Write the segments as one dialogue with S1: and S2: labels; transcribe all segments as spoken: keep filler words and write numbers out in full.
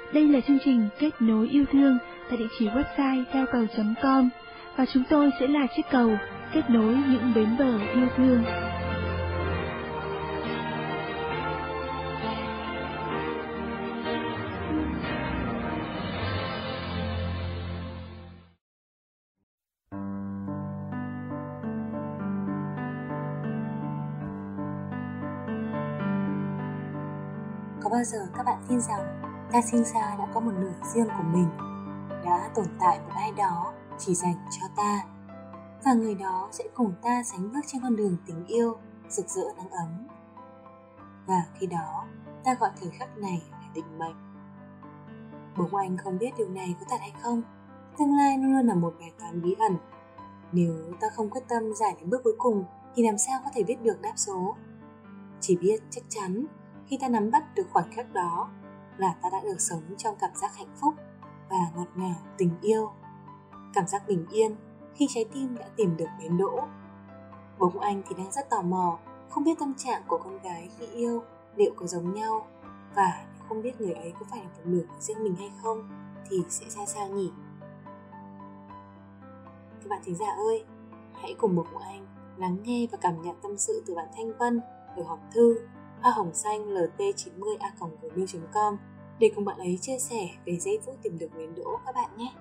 S1: Đây là chương trình Kết nối yêu thương tại địa chỉ website theo cầu chấm com và chúng tôi sẽ là chiếc cầu kết nối những bến bờ yêu thương.
S2: Có bao giờ các bạn tin rằng ta sinh ra đã có một nửa riêng của mình, đã tồn tại một ai đó chỉ dành cho ta, và người đó sẽ cùng ta sánh bước trên con đường tình yêu rực rỡ nắng ấm. Và khi đó, ta gọi thời khắc này là định mệnh. Bố anh không biết điều này có thật hay không. Tương lai luôn luôn là một bài toán bí ẩn. Nếu ta không quyết tâm giải đến bước cuối cùng thì làm sao có thể biết được đáp số. Chỉ biết chắc chắn khi ta nắm bắt được khoảnh khắc đó là ta đã được sống trong cảm giác hạnh phúc và ngọt ngào tình yêu. Cảm giác bình yên khi trái tim đã tìm được bến đỗ. Bố của anh thì đang rất tò mò, không biết tâm trạng của con gái khi yêu liệu có giống nhau, và không biết người ấy có phải là một nửa của riêng mình hay không thì sẽ ra sao nhỉ? Các bạn thính giả ơi, hãy cùng bố của anh lắng nghe và cảm nhận tâm sự từ bạn Thanh Vân ở hòm thư hoa hồng xanh l t chín mươi a còng gmail chấm com để cùng bạn ấy chia sẻ về giây phút tìm được bến đỗ các bạn nhé.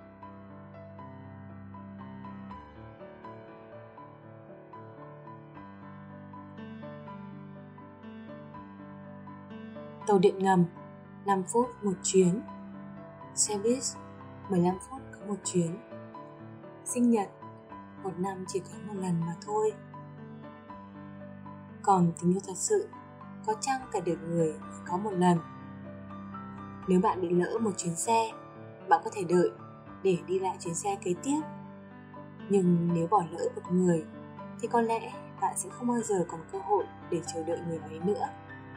S2: Tàu điện ngầm năm phút một chuyến, xe buýt mười lăm phút có một chuyến. Sinh nhật một năm chỉ có một lần mà thôi. Còn tình yêu thật sự có chăng cả đời người có một lần. Nếu bạn bị lỡ một chuyến xe, bạn có thể đợi để đi lại chuyến xe kế tiếp. Nhưng nếu bỏ lỡ một người thì có lẽ bạn sẽ không bao giờ còn cơ hội để chờ đợi người ấy nữa.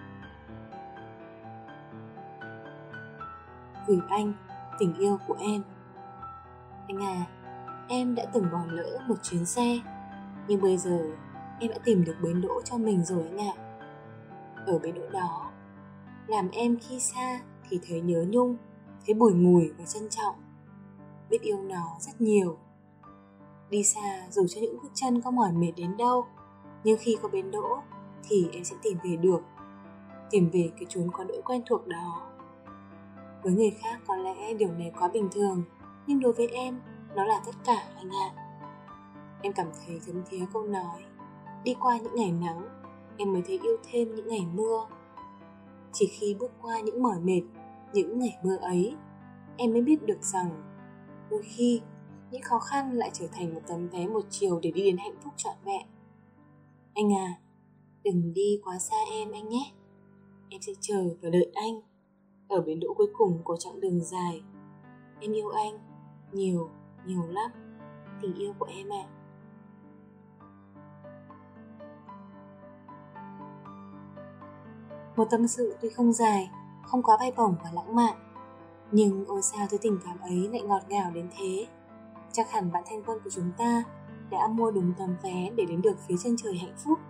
S2: Gửi anh tình yêu của em. Anh à, em đã từng bỏ lỡ một chuyến xe, nhưng bây giờ em đã tìm được bến đỗ cho mình rồi anh ạ. Ở bến đỗ đó, làm em khi xa thì thấy nhớ nhung, thấy bùi ngùi và trân trọng, biết yêu nó rất nhiều. Đi xa dù cho những bước chân có mỏi mệt đến đâu, nhưng khi có bến đỗ thì em sẽ tìm về được, tìm về cái chốn có đỗi quen thuộc đó. Với người khác có lẽ điều này quá bình thường, nhưng đối với em, nó là tất cả anh ạ. Em cảm thấy thấm thía câu nói, đi qua những ngày nắng, em mới thấy yêu thêm những ngày mưa. Chỉ khi bước qua những mỏi mệt, những ngày mưa ấy, em mới biết được rằng đôi khi những khó khăn lại trở thành một tấm vé một chiều để đi đến hạnh phúc trọn vẹn. Anh à, đừng đi quá xa em anh nhé. Em sẽ chờ và đợi anh ở bến đỗ cuối cùng của chặng đường dài. Em yêu anh nhiều, nhiều lắm. Tình yêu của em ạ. À. Một tâm sự tuy không dài, không quá bay bổng và lãng mạn, nhưng ôi sao thứ tình cảm ấy lại ngọt ngào đến thế. Chắc hẳn bạn Thanh Vân của chúng ta đã mua đúng tấm vé để đến được phía chân trời hạnh phúc.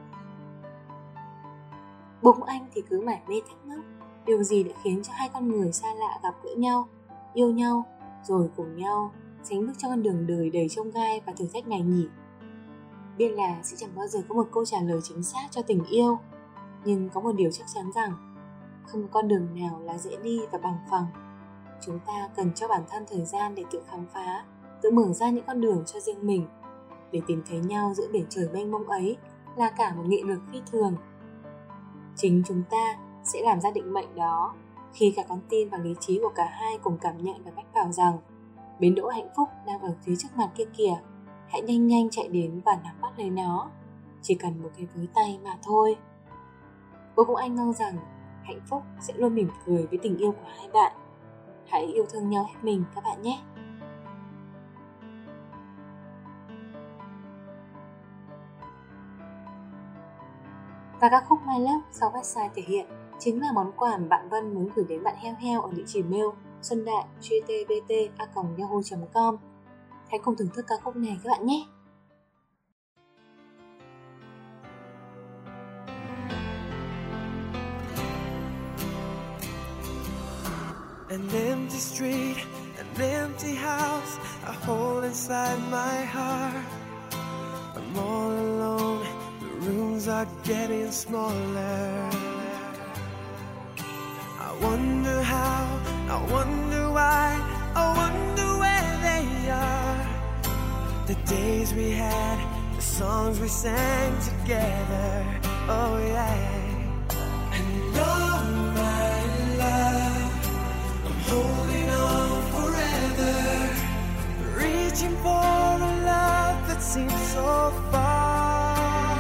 S2: Bố của anh thì cứ mải mê thắc mắc điều gì đã khiến cho hai con người xa lạ gặp gỡ nhau, yêu nhau, rồi cùng nhau sánh bước trong con đường đời đầy chông gai và thử thách này nhỉ. Biết là sẽ chẳng bao giờ có một câu trả lời chính xác cho tình yêu, nhưng có một điều chắc chắn rằng không có con đường nào là dễ đi và bằng phẳng. Chúng ta cần cho bản thân thời gian để tự khám phá, tự mở ra những con đường cho riêng mình. Để tìm thấy nhau giữa biển trời mênh mông ấy là cả một nghị lực phi thường. Chính chúng ta sẽ làm ra định mệnh đó khi cả con tim và lý trí của cả hai cùng cảm nhận và mách bảo rằng bến đỗ hạnh phúc đang ở phía trước mặt kia kìa. Hãy nhanh nhanh chạy đến và nắm bắt lấy nó. Chỉ cần một cái với tay mà thôi. Bố của anh mong rằng hạnh phúc sẽ luôn mỉm cười với tình yêu của hai bạn. Hãy yêu thương nhau hết mình các bạn nhé. Và ca khúc My Love sau website thể hiện chính là món quà mà bạn Vân muốn gửi đến bạn Heo Heo ở địa chỉ mail xuân đại gtbt a còng yahoo chấm com. Hãy cùng thưởng thức ca khúc này các bạn nhé.
S3: An empty street, an empty house, a hole inside my heart. I'm all alone, the rooms are getting smaller. I wonder how, I wonder why, I wonder where they are. The days we had, the songs we sang together, oh yeah. And oh my love, I'm holding on forever, reaching for a love that seems so far.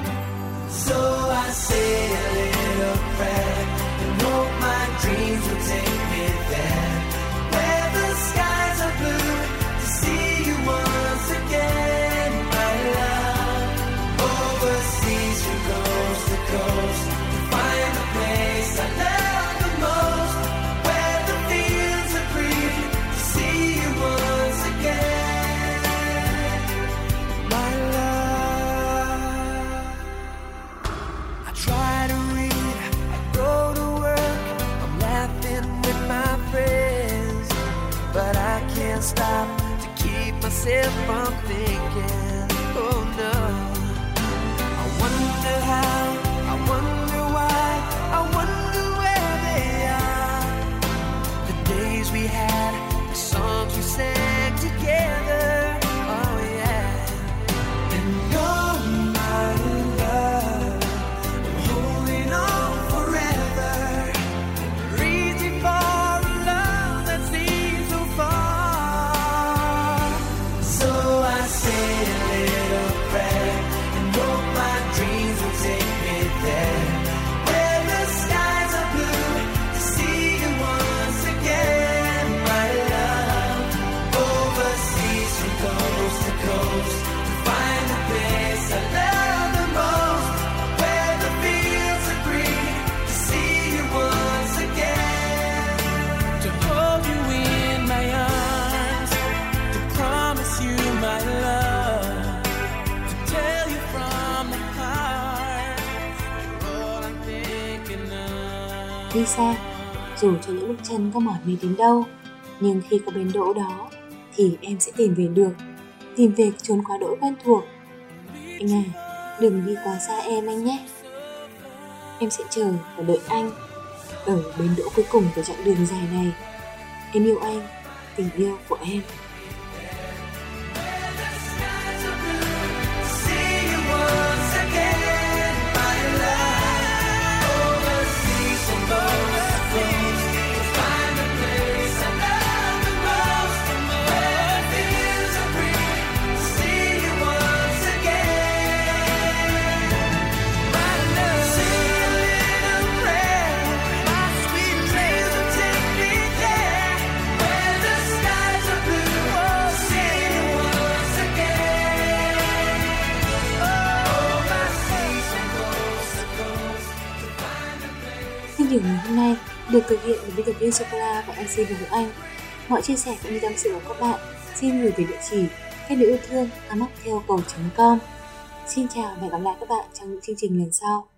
S3: So I say a little prayer and hope my dreams will take me there, where the skies are blue, to see you once again, my love. Overseas from coast to coast, to find the place I love the most, where the fields are green, to see you once again, my love. I try to read, I go to work, I'm laughing with my friends, but I can't stop to keep myself from thinking, oh no. I wonder how, I wonder why, I wonder where they are. The days we had, the songs we sang together, oh yeah. And oh my love, I'm holding on forever, reaching for a love that seems so far. So I say a little prayer and hope my dreams will take me there, where the skies are blue, to see you once again, my love. Overseas from coast to coast, to find the place I love the most, where the fields are green, to see you once again, to hold you in my arms, to promise you my love, to tell you from the heart, you're all I'm thinking of.
S2: Đi xa, dù cho những bước chân có mỏi mệt đến đâu, nhưng khi có bến đỗ đó thì em sẽ tìm về được, tìm về chốn quá đỗi quen thuộc. Anh à, đừng đi quá xa em anh nhé. Em sẽ chờ và đợi anh ở bến đỗ cuối cùng của chặng đường dài này. Em yêu anh, tình yêu của em.
S3: See you once again, my love. Overseas from coast to coast, to find the place I love the most, where the fields are green, to see you once again, my love. Say a little prayer, my sweet dreams will take me there, where the skies are blue, to see you once again. Overseas from coast to coast, to find the place.
S2: Chương trình ngày hôm nay được thực hiện bởi biên tập viên Sô-cô-la và em xê Vũ Anh. Mọi chia sẻ cũng như tâm sự của các bạn xin gửi về địa chỉ kết nối yêu thương a móc theo cầu chấm com. Xin chào và hẹn gặp lại các bạn trong những chương trình lần sau.